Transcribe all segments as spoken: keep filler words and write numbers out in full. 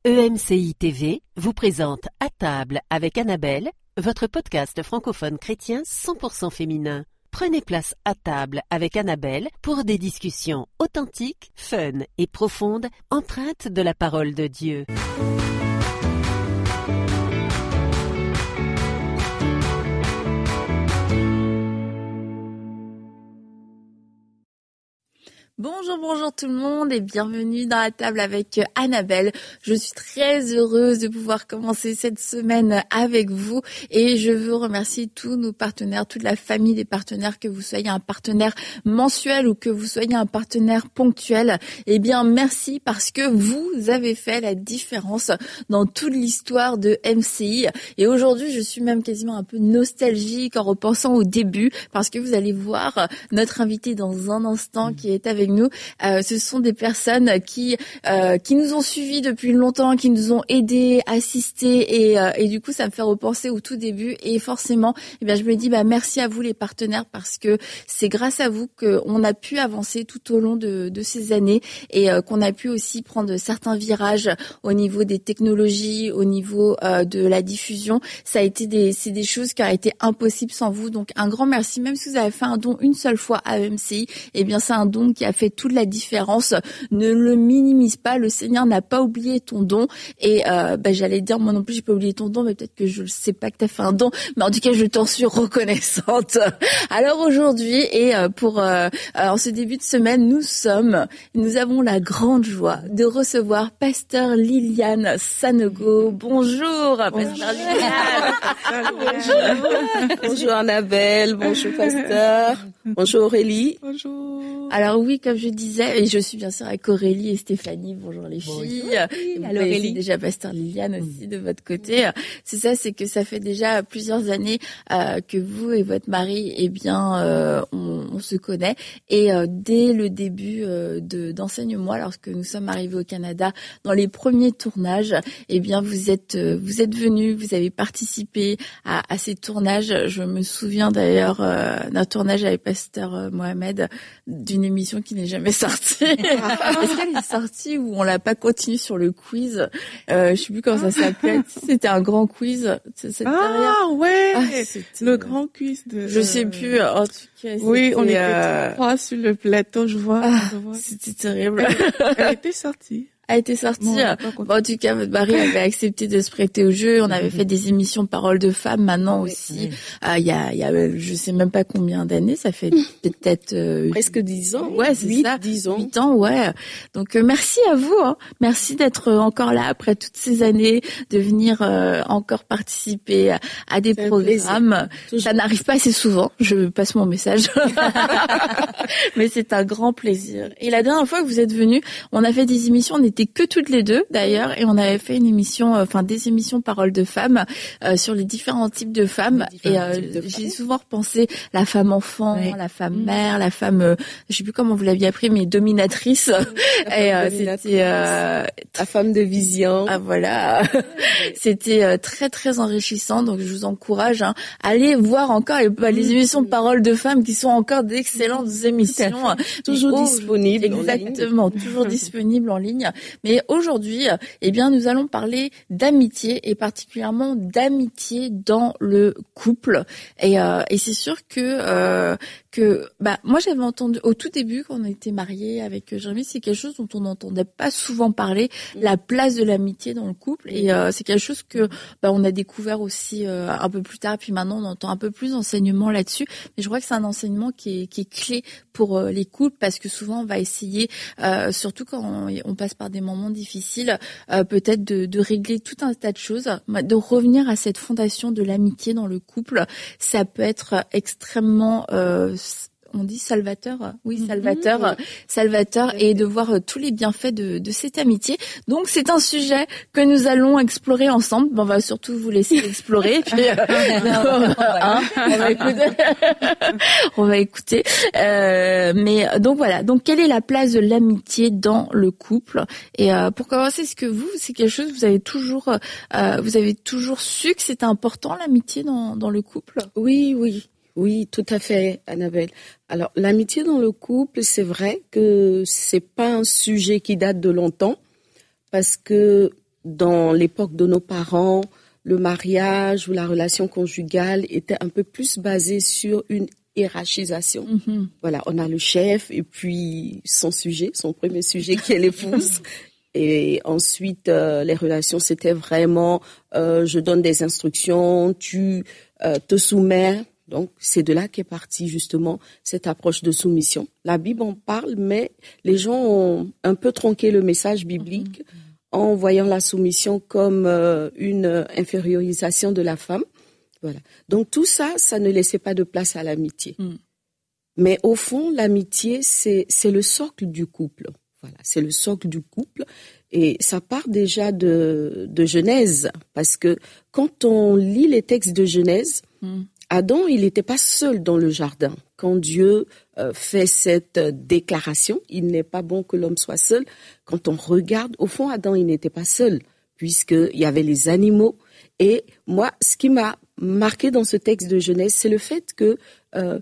E M C I T V vous présente À table avec Annabelle, votre podcast francophone chrétien cent pour cent féminin. Prenez place à table avec Annabelle pour des discussions authentiques, fun et profondes, empreintes de la parole de Dieu. Bonjour, bonjour tout le monde et bienvenue dans la table avec Annabelle. Je suis très heureuse de pouvoir commencer cette semaine avec vous et je veux remercier tous nos partenaires, toute la famille des partenaires, que vous soyez un partenaire mensuel ou que vous soyez un partenaire ponctuel. Eh bien, merci parce que vous avez fait la différence dans toute l'histoire de M C I. Et aujourd'hui, je suis même quasiment un peu nostalgique en repensant au début parce que vous allez voir notre invité dans un instant qui est avec nous. Euh, ce sont des personnes qui euh, qui nous ont suivis depuis longtemps, qui nous ont aidés, assistés et, euh, et du coup ça me fait repenser au tout début et forcément eh bien je me dis bah merci à vous les partenaires parce que c'est grâce à vous qu'on a pu avancer tout au long de, de ces années et euh, qu'on a pu aussi prendre certains virages au niveau des technologies, au niveau euh, de la diffusion. Ça a été des c'est des choses qui auraient été impossibles sans vous, donc un grand merci. Même si vous avez fait un don une seule fois à E M C I, eh bien c'est un don qui a fait toute la différence. Ne le minimise pas, le Seigneur n'a pas oublié ton don et euh, bah, j'allais dire moi non plus j'ai pas oublié ton don, mais peut-être que je ne sais pas que tu as fait un don, mais en tout cas je t'en suis reconnaissante. Alors aujourd'hui et euh, pour euh, en ce début de semaine, nous sommes nous avons la grande joie de recevoir Pasteur Liliane Sanogo. Bonjour, Pasteur Liliane. Bonjour. Bonjour Annabelle, bonjour Pasteur, bonjour Aurélie. Bonjour. Alors oui, comme je disais, et je suis bien sûr avec Aurélie et Stéphanie. Bonjour les filles. Oui, vous avez déjà Pasteur Liliane aussi de votre côté. C'est ça, c'est que ça fait déjà plusieurs années euh, que vous et votre mari, eh bien, euh, on, on se connaît. Et euh, dès le début euh, de d'Enseigne-moi, lorsque nous sommes arrivés au Canada, dans les premiers tournages, eh bien, vous êtes euh, vous êtes venus, vous avez participé à, à ces tournages. Je me souviens d'ailleurs euh, d'un tournage avec Pasteur euh, Mohamed, d'une émission qui n'est jamais sortie. Est-ce qu'elle est sortie ou on l'a pas continué sur le quiz? Euh, je sais plus comment ça s'appelait. C'était un grand quiz. Cette Ah ouais, ah, le grand quiz de. Je sais plus. En tout cas, oui, on était euh... trois sur le plateau. Je vois. Ah, je vois. C'était terrible. Elle, elle était sortie. a été sortie. Bon, bon, en tout cas, votre mari avait accepté de se prêter au jeu. On avait fait des émissions Paroles de femmes. Maintenant oui, aussi, oui. Euh, il y a, il y a, je sais même pas combien d'années. Ça fait peut-être euh, presque dix ans. Ouais, c'est huit, ça. dix ans. Huit ans, ouais. Donc euh, merci à vous. Hein. Merci d'être encore là après toutes ces années, de venir euh, encore participer à, à des c'est programmes. Ça n'arrive pas assez souvent. Je passe mon message. Mais c'est un grand plaisir. Et la dernière fois que vous êtes venus, on a fait des émissions. On était que toutes les deux d'ailleurs et on avait fait une émission enfin euh, des émissions Paroles de femmes euh, sur les différents types de femmes et euh, j'ai souvent repensé la femme enfant, oui. la femme mmh. mère, la femme euh, je sais plus comment vous l'aviez appris mais dominatrice et euh, c'était euh, la femme de vision. Ah voilà. C'était euh, très très enrichissant, donc je vous encourage hein, allez voir encore les, mmh. les émissions de Paroles de femmes qui sont encore d'excellentes mmh. émissions toujours oh, disponibles exactement, toujours disponibles en ligne. Mais aujourd'hui, eh bien, nous allons parler d'amitié et particulièrement d'amitié dans le couple. Et, euh, et c'est sûr que euh, que bah moi j'avais entendu au tout début quand on était mariés avec Jérémy, c'est quelque chose dont on n'entendait pas souvent parler, mmh. la place de l'amitié dans le couple. Et euh, c'est quelque chose que bah on a découvert aussi euh, un peu plus tard. Puis maintenant on entend un peu plus d'enseignements là-dessus. Mais je crois que c'est un enseignement qui est qui est clé pour euh, les couples parce que souvent on va essayer, euh, surtout quand on, on passe par des moments difficiles, euh, peut-être de, de régler tout un tas de choses, de revenir à cette fondation de l'amitié dans le couple. Ça peut être extrêmement euh, on dit salvateur, oui salvateur, mmh. salvateur, et de voir euh, tous les bienfaits de, de cette amitié. Donc c'est un sujet que nous allons explorer ensemble. Bon, on va surtout vous laisser explorer. Puis, euh, hein, on va écouter. on va écouter. Euh, mais donc voilà. Donc quelle est la place de l'amitié dans le couple? Et euh, pour commencer, est-ce que vous, c'est quelque chose que vous avez toujours, euh, vous avez toujours su que c'était important l'amitié dans dans le couple? Oui, oui. Oui, tout à fait, Annabelle. Alors, l'amitié dans le couple, c'est vrai que c'est pas un sujet qui date de longtemps, parce que dans l'époque de nos parents, le mariage ou la relation conjugale était un peu plus basée sur une hiérarchisation. Mm-hmm. Voilà, on a le chef et puis son sujet, son premier sujet qui est l'épouse. Et ensuite, euh, les relations, c'était vraiment, euh, je donne des instructions, tu euh, te soumets. Donc, c'est de là qu'est partie justement cette approche de soumission. La Bible en parle, mais les gens ont un peu tronqué le message biblique mmh. en voyant la soumission comme euh, une infériorisation de la femme. Voilà. Donc, tout ça, ça ne laissait pas de place à l'amitié. Mmh. Mais au fond, l'amitié, c'est, c'est le socle du couple. Voilà, c'est le socle du couple. Et ça part déjà de, de Genèse, parce que quand on lit les textes de Genèse, mmh. Adam, il n'était pas seul dans le jardin. Quand Dieu euh, fait cette euh, déclaration, il n'est pas bon que l'homme soit seul. Quand on regarde, au fond, Adam, il n'était pas seul, puisqu'il y avait les animaux. Et moi, ce qui m'a marqué dans ce texte de Genèse, c'est le fait que, euh,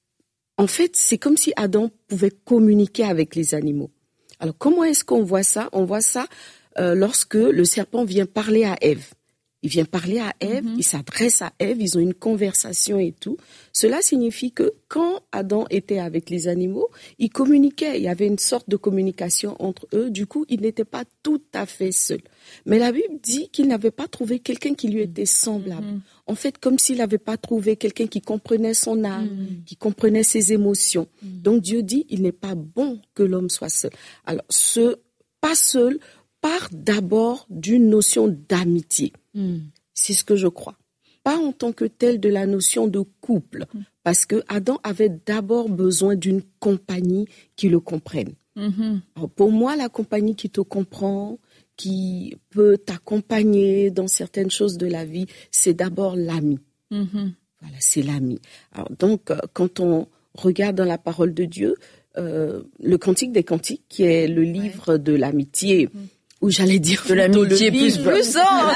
en fait, c'est comme si Adam pouvait communiquer avec les animaux. Alors, comment est-ce qu'on voit ça? On voit ça euh, lorsque le serpent vient parler à Ève. Il vient parler à Ève, mm-hmm. il s'adresse à Ève, ils ont une conversation et tout. Cela signifie que quand Adam était avec les animaux, il communiquait, il y avait une sorte de communication entre eux. Du coup, il n'était pas tout à fait seul. Mais la Bible dit qu'il n'avait pas trouvé quelqu'un qui lui était semblable. Mm-hmm. En fait, comme s'il n'avait pas trouvé quelqu'un qui comprenait son âme, mm-hmm. qui comprenait ses émotions. Mm-hmm. Donc Dieu dit, il n'est pas bon que l'homme soit seul. Alors, ce pas seul part d'abord d'une notion d'amitié. Mm. C'est ce que je crois. Pas en tant que tel de la notion de couple, mm. parce que Adam avait d'abord besoin d'une compagnie qui le comprenne. Mm-hmm. Alors pour moi, la compagnie qui te comprend, qui peut t'accompagner dans certaines choses de la vie, c'est d'abord l'ami. Mm-hmm. Voilà, c'est l'ami. Alors donc, quand on regarde dans la parole de Dieu, euh, le Cantique des Cantiques, qui est le livre ouais. de l'amitié, mm. ou j'allais dire de l'amitié plus plus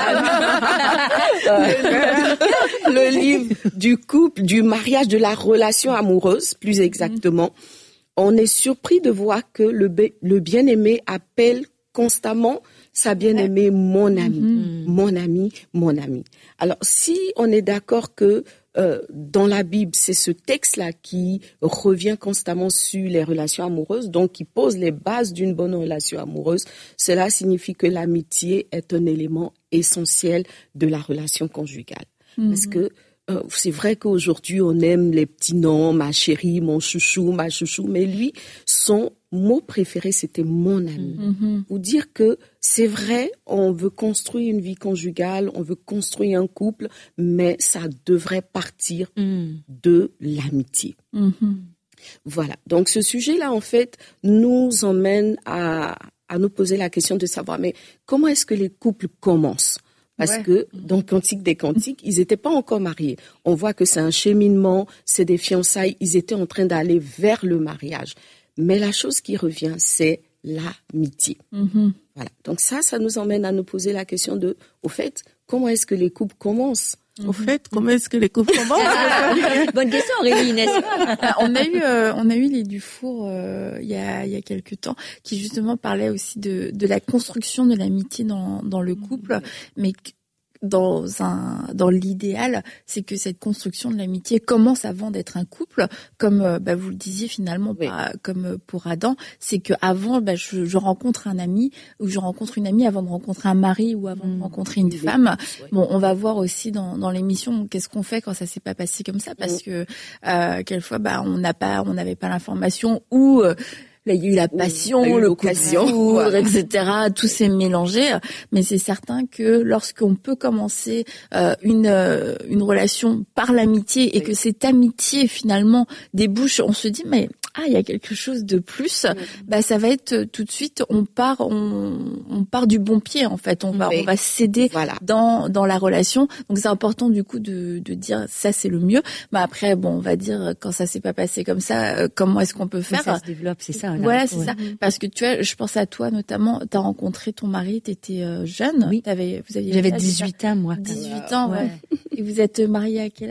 hein le, le livre du couple, du mariage, de la relation amoureuse, plus exactement. Mm-hmm. On est surpris de voir que le, le bien-aimé appelle constamment sa bien-aimée mon ami, mm-hmm. mon ami, mon ami. Alors si on est d'accord que Euh, dans la Bible, c'est ce texte-là qui revient constamment sur les relations amoureuses, donc qui pose les bases d'une bonne relation amoureuse. Cela signifie que l'amitié est un élément essentiel de la relation conjugale. Mm-hmm. Parce que euh, c'est vrai qu'aujourd'hui, on aime les petits noms, ma chérie, mon chouchou, ma chouchou, mais lui, son mot préféré, c'était mon ami. Mm-hmm. Pour dire que c'est vrai, on veut construire une vie conjugale, on veut construire un couple, mais ça devrait partir mm. de l'amitié. Mm-hmm. Voilà. Donc, ce sujet-là, en fait, nous emmène à, à nous poser la question de savoir, mais comment est-ce que les couples commencent? Parce ouais. que dans le Cantique des Cantiques, ils n'étaient pas encore mariés. On voit que c'est un cheminement, c'est des fiançailles, ils étaient en train d'aller vers le mariage. Mais la chose qui revient, c'est l'amitié. Mm-hmm. Voilà. Donc ça, ça nous emmène à nous poser la question de, au fait, comment est-ce que les couples commencent? Au fait, comment est-ce que les couples commencent? Bonne question, Aurélie, n'est-ce pas? On a eu, euh, on a eu les Dufour euh, il y a il y a quelques temps, qui justement parlaient aussi de de la construction de l'amitié dans dans le couple, mais dans un dans l'idéal, c'est que cette construction de l'amitié commence avant d'être un couple, comme euh, bah, vous le disiez finalement, oui. bah, comme pour Adam, c'est que avant, bah, je, je rencontre un ami ou je rencontre une amie avant de rencontrer un mari ou avant mmh. de rencontrer une oui. femme. Oui. Bon, on va voir aussi dans dans l'émission qu'est-ce qu'on fait quand ça s'est pas passé comme ça, parce mmh. que euh, quelquefois, bah, on n'a pas, on n'avait pas l'information ou euh, là, il y a eu la passion, oui, le coup de foudre, et cetera. Tout s'est mélangé, mais c'est certain que lorsqu'on peut commencer euh, une euh, une relation par l'amitié et oui. que cette amitié finalement débouche, on se dit mais ah il y a quelque chose de plus. Oui. Bah ça va être tout de suite, on part on on part du bon pied en fait. On va oui. on va s'aider voilà. dans dans la relation. Donc c'est important du coup de de dire ça c'est le mieux. Mais après bon on va dire quand ça s'est pas passé comme ça, euh, comment est-ce qu'on peut faire? Ça se développe, c'est ça. Voilà, c'est ouais. ça. Parce que tu vois, je pense à toi notamment, t'as rencontré ton mari, t'étais euh, jeune. Oui. T'avais, vous aviez J'avais dix-huit ans, moi. dix-huit ans, ouais. ouais. Et vous êtes mariés à quel âge?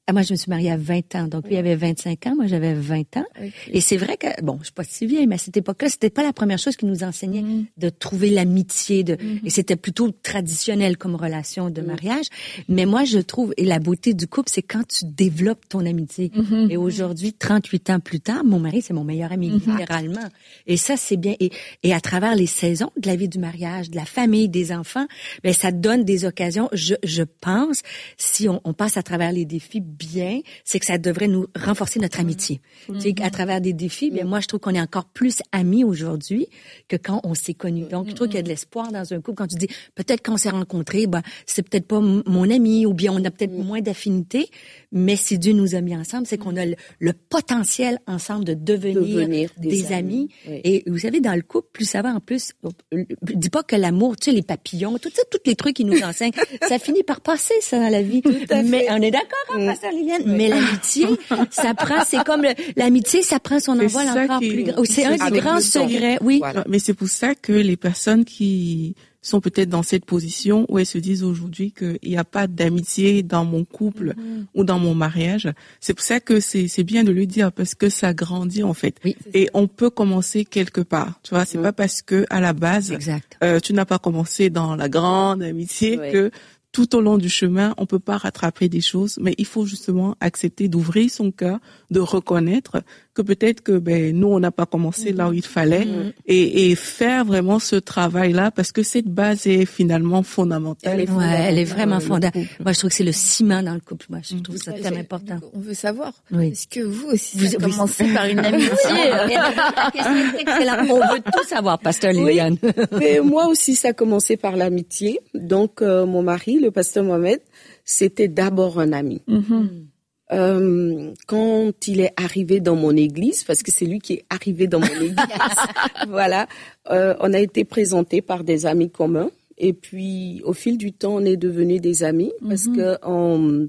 Ah, moi, je me suis mariée à vingt ans. Donc, lui, il avait vingt-cinq ans. Moi, j'avais vingt ans. Okay. Et c'est vrai que, bon, je suis pas si vieille, mais à cette époque-là, c'était pas la première chose qui nous enseignait mm. de trouver l'amitié. De, mm-hmm. Et c'était plutôt traditionnel comme relation de mm. mariage. Mais moi, je trouve, et la beauté du couple, c'est quand tu développes ton amitié. Mm-hmm. Et aujourd'hui, trente-huit ans plus tard, mon mari, c'est mon meilleur ami, mm-hmm. littéralement. Et ça, c'est bien. Et, et à travers les saisons de la vie du mariage, de la famille, des enfants, ben, ça donne des occasions. Je, je pense, si on, on passe à travers les défis bien, c'est que ça devrait nous renforcer notre amitié. Mm-hmm. Tu sais, à travers des défis, bien, moi, je trouve qu'on est encore plus amis aujourd'hui que quand on s'est connus. Donc, je trouve qu'il y a de l'espoir dans un couple. Quand tu dis, peut-être qu'on s'est rencontrés, ben, c'est peut-être pas m- mon ami, ou bien on a peut-être mm-hmm. moins d'affinité, mais si Dieu nous a mis ensemble, c'est qu'on a le, le potentiel ensemble de devenir, devenir des, des amis. amis. Oui. Et vous savez, dans le couple, plus ça va, en plus, je dis pas que l'amour, tu sais, les papillons, tout ça, tous les trucs qui nous enseignent, ça finit par passer, ça, dans la vie. Mais on est d'accord, hein, Pasteur Liliane? Oui. Mais l'amitié, ça prend, c'est comme le, l'amitié, ça prend son envol encore qui, plus grand. C'est un des grands secrets, oui. Voilà. Mais c'est pour ça que les personnes qui sont peut-être dans cette position où elles se disent aujourd'hui qu'il n'y a pas d'amitié dans mon couple mm-hmm. ou dans mon mariage, c'est pour ça que c'est, c'est bien de le dire parce que ça grandit en fait. Oui, et ça. On peut commencer quelque part. Tu vois, c'est mm-hmm. pas parce que à la base, exact. Euh, tu n'as pas commencé dans la grande amitié oui. que tout au long du chemin, on peut pas rattraper des choses, mais il faut justement accepter d'ouvrir son cœur, de reconnaître que peut-être que ben nous on n'a pas commencé mmh. là où il fallait mmh. et, et faire vraiment ce travail-là parce que cette base est finalement fondamentale. Elle est, ouais, elle est vraiment fondamentale. Moi, je trouve que c'est le ciment dans le couple. Moi, je trouve mmh. ça ouais, tellement important. On veut savoir. Oui. Est-ce que vous aussi vous avez commencé par une amitié? On veut tout savoir, Pasteur Liliane. Oui. Mais moi aussi, ça a commencé par l'amitié. Donc, euh, mon mari, le pasteur Mohamed, c'était d'abord un ami. Mmh. Euh, quand il est arrivé dans mon église, parce que c'est lui qui est arrivé dans mon église, voilà, euh, on a été présentés par des amis communs. Et puis, au fil du temps, on est devenus des amis mmh. parce que on,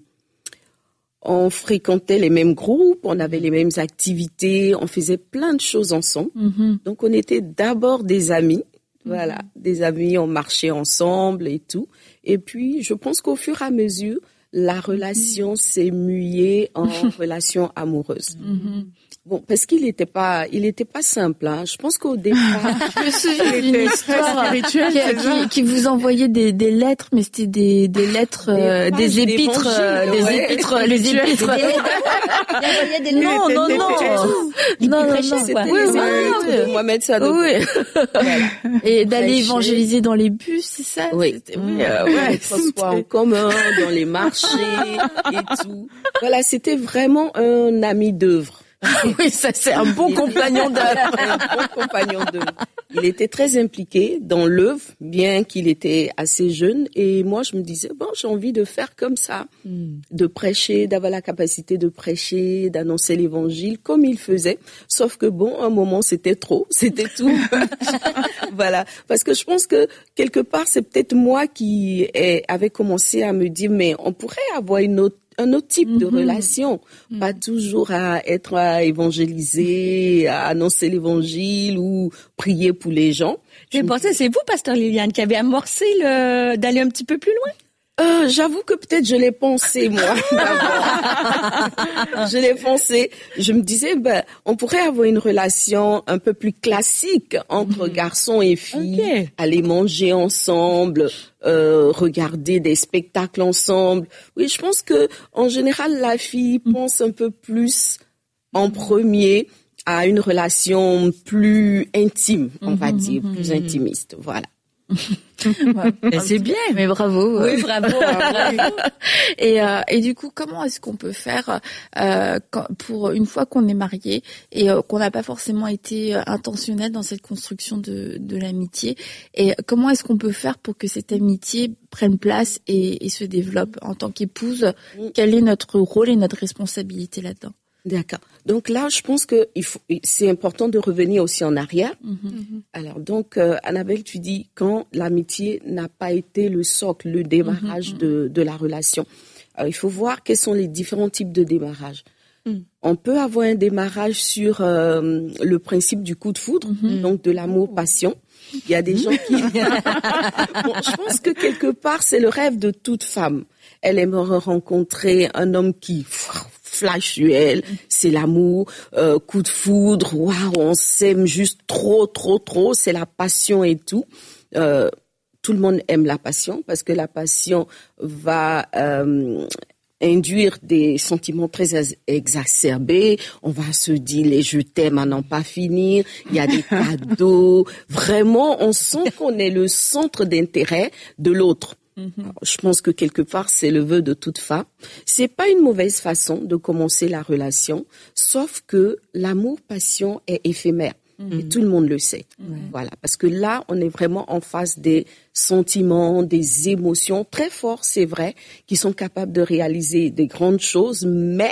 on fréquentait les mêmes groupes, on avait les mêmes activités, on faisait plein de choses ensemble. Mmh. Donc, on était d'abord des amis. Voilà, mmh. des amis, on marchait ensemble et tout. Et puis, je pense qu'au fur et à mesure, la relation mmh. s'est muée en relation amoureuse. Mmh. Bon, parce qu'il était pas, il était pas simple, hein. Je pense qu'au départ, je me souviens d'une histoire qui, qui, qui vous envoyait des, des lettres, mais c'était des, des lettres, euh, des, des épîtres, euh, des ouais. épîtres, les épîtres. Il envoyait des lettres. Non, non, non. Il non, prêchait, non, quoi. Oui, oui, oui. Mohamed Sadouk. Oui. Voilà. Et d'aller évangéliser dans les bus, c'est ça? Oui. C'était, oui, euh, ouais. Les transports en commun, dans les marchés et tout. Voilà, c'était vraiment un ami d'œuvre. Oui, ça c'est un bon compagnon d'œuvre. Un bon compagnon d'œuvre. Il était très impliqué dans l'œuvre, bien qu'il était assez jeune. Et moi, je me disais, bon, j'ai envie de faire comme ça, mm. de prêcher, d'avoir la capacité de prêcher, d'annoncer l'évangile comme il faisait. Sauf que bon, à un moment, c'était trop, c'était tout. Voilà. Parce que je pense que quelque part, c'est peut-être moi qui ai, avait commencé à me dire, mais on pourrait avoir une autre un autre type mm-hmm. de relation, mm-hmm. pas toujours à être à évangéliser, à annoncer l'évangile ou prier pour les gens. J'ai pensé, c'est vous, Pasteur Liliane, qui avez amorcé le, d'aller un petit peu plus loin? Euh, j'avoue que peut-être je l'ai pensé, moi, d'abord. Je l'ai pensé. Je me disais, ben, on pourrait avoir une relation un peu plus classique entre mmh. garçons et filles, okay. aller manger ensemble, euh, regarder des spectacles ensemble. Oui, je pense que, en général, la fille mmh. pense un peu plus en premier à une relation plus intime, on mmh. va dire, mmh. plus intimiste. Voilà. Ouais, c'est bien, mais bravo. Oui, bravo. bravo. Et, euh, et du coup, comment est-ce qu'on peut faire euh, quand, pour une fois qu'on est marié et euh, qu'on n'a pas forcément été intentionnel dans cette construction de, de l'amitié, et comment est-ce qu'on peut faire pour que cette amitié prenne place et, et se développe en tant qu'épouse? Quel est notre rôle et notre responsabilité là-dedans? D'accord. Donc là, je pense que il faut, c'est important de revenir aussi en arrière. Mm-hmm. Alors donc, euh, Annabelle, tu dis quand l'amitié n'a pas été le socle, le démarrage mm-hmm. de, de la relation. Alors, il faut voir quels sont les différents types de démarrage. Mm. On peut avoir un démarrage sur euh, le principe du coup de foudre, mm-hmm. donc de l'amour-passion. Il y a des gens qui... bon, je pense que quelque part, c'est le rêve de toute femme. Elle aimerait rencontrer un homme qui flash sur elle, c'est l'amour, euh, coup de foudre, waouh, on s'aime juste trop, trop, trop, c'est la passion et tout. Euh, tout le monde aime la passion parce que la passion va... Euh, induire des sentiments très exacerbés, on va se dire les je t'aime à n'en pas finir, il y a des cadeaux, vraiment on sent qu'on est le centre d'intérêt de l'autre. Mm-hmm. Alors, je pense que quelque part c'est le vœu de toute femme. C'est pas une mauvaise façon de commencer la relation, sauf que l'amour-passion est éphémère. Mmh. Et tout le monde le sait. Mmh. Voilà. Parce que là, on est vraiment en face des sentiments, des émotions très forts, c'est vrai, qui sont capables de réaliser des grandes choses, mais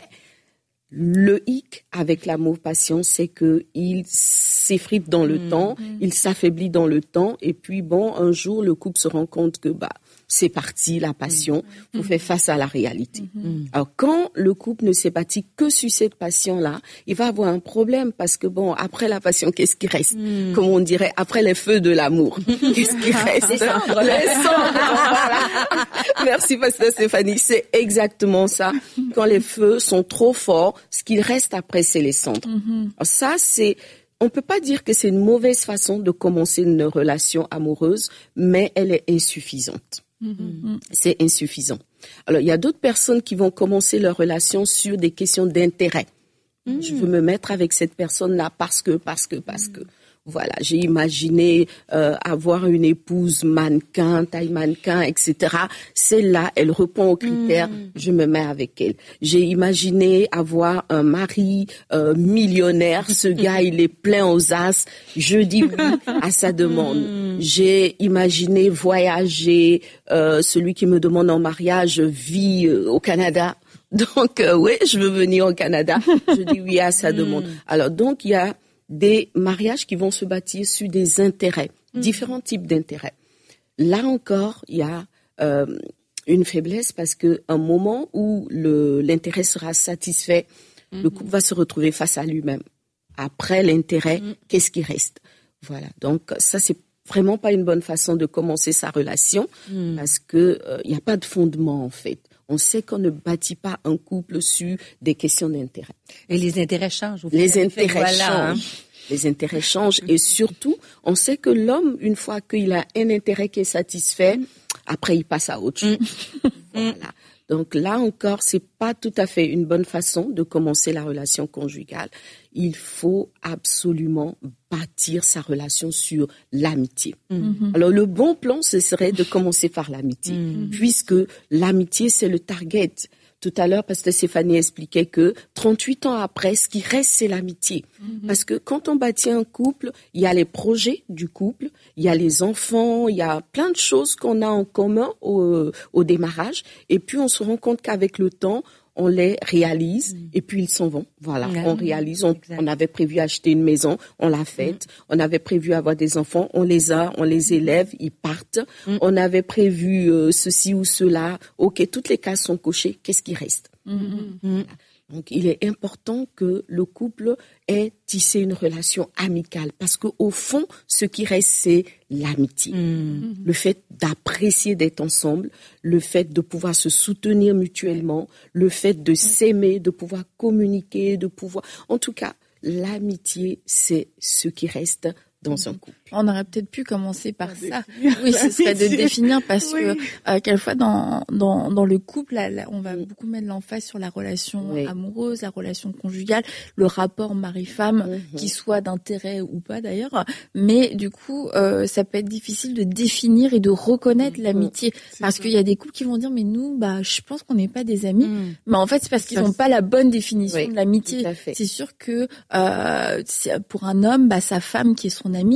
le hic avec l'amour-passion, c'est que il s'effrite dans le mmh. temps, il s'affaiblit dans le temps, et puis bon, un jour, le couple se rend compte que, bah, c'est parti, la passion, mmh. faut faire face à la réalité. Mmh. Alors, quand le couple ne s'est bâti que sur cette passion-là, il va avoir un problème parce que bon, après la passion, qu'est-ce qui reste? Mmh. Comme on dirait, après les feux de l'amour, qu'est-ce qui reste? Les cendres. Les cendres, voilà. Merci, pasteur Stéphanie. C'est exactement ça. Quand les feux sont trop forts, ce qu'il reste après, c'est les cendres. Mmh. Alors, ça, c'est... On peut pas dire que c'est une mauvaise façon de commencer une relation amoureuse, mais elle est insuffisante. Mmh. C'est insuffisant. Alors, il y a d'autres personnes qui vont commencer leur relation sur des questions d'intérêt. Mmh. Je veux me mettre avec cette personne-là parce que, parce que, parce que. Voilà, j'ai imaginé euh, avoir une épouse mannequin, taille mannequin, et cetera. Celle-là, elle répond aux critères, mmh. je me mets avec elle. J'ai imaginé avoir un mari euh, millionnaire. Ce gars, il est plein aux as. Je dis oui à sa demande. Mmh. J'ai imaginé voyager. Euh, celui qui me demande en mariage vit euh, au Canada. Donc, euh, oui, je veux venir au Canada. Je dis oui à sa mmh. demande. Alors, donc, il y a des mariages qui vont se bâtir sur des intérêts, mmh. différents types d'intérêts. Là encore, il y a euh, une faiblesse parce que un moment où le, l'intérêt sera satisfait, mmh. le couple va se retrouver face à lui-même. Après l'intérêt, mmh. qu'est-ce qui reste? Voilà. Donc ça, c'est vraiment pas une bonne façon de commencer sa relation mmh. parce que il euh, n'y a pas de fondement en fait. On sait qu'on ne bâtit pas un couple sur des questions d'intérêt. Et les intérêts changent. Les intérêts voilà, changent. Hein. Les intérêts changent. Et surtout, on sait que l'homme, une fois qu'il a un intérêt qui est satisfait, après, il passe à autre chose. Voilà. Donc là encore, c'est pas tout à fait une bonne façon de commencer la relation conjugale. Il faut absolument bâtir sa relation sur l'amitié. Mm-hmm. Alors le bon plan, ce serait de commencer par l'amitié, mm-hmm. puisque l'amitié, c'est le target. Tout à l'heure, pasteur Stéphanie expliquait que trente-huit ans après, ce qui reste, c'est l'amitié. Mm-hmm. Parce que quand on bâtit un couple, il y a les projets du couple, il y a les enfants, il y a plein de choses qu'on a en commun au, au démarrage. Et puis, on se rend compte qu'avec le temps, on les réalise mmh. et puis ils s'en vont. Voilà, mmh. on réalise. On, on avait prévu acheter une maison, on l'a faite. Mmh. On avait prévu avoir des enfants, on les a, on les élève, ils partent. Mmh. On avait prévu euh, ceci ou cela. Ok, toutes les cases sont cochées. Qu'est-ce qui reste? Mmh. Mmh. Donc, il est important que le couple ait tissé une relation amicale parce que au fond, ce qui reste, c'est l'amitié. Mmh. Le fait d'apprécier d'être ensemble, le fait de pouvoir se soutenir mutuellement, le fait de s'aimer, de pouvoir communiquer, de pouvoir... En tout cas, l'amitié, c'est ce qui reste dans un couple. On aurait peut-être pu commencer par ça. Oui, ce serait de définir parce oui. que euh, quelquefois dans dans dans le couple, là, là, on va oui. beaucoup mettre l'emphase sur la relation oui. amoureuse, la relation conjugale, le rapport mari-femme, mm-hmm. qui soit d'intérêt ou pas d'ailleurs. Mais du coup, euh, ça peut être difficile de définir et de reconnaître mm-hmm. l'amitié c'est parce ça. Qu'il y a des couples qui vont dire mais nous, bah, je pense qu'on n'est pas des amis. Mm. Mais en fait, c'est parce qu'ils n'ont pas la bonne définition oui. de l'amitié. C'est sûr que euh, pour un homme, bah, sa femme qui est son amie, c'est pas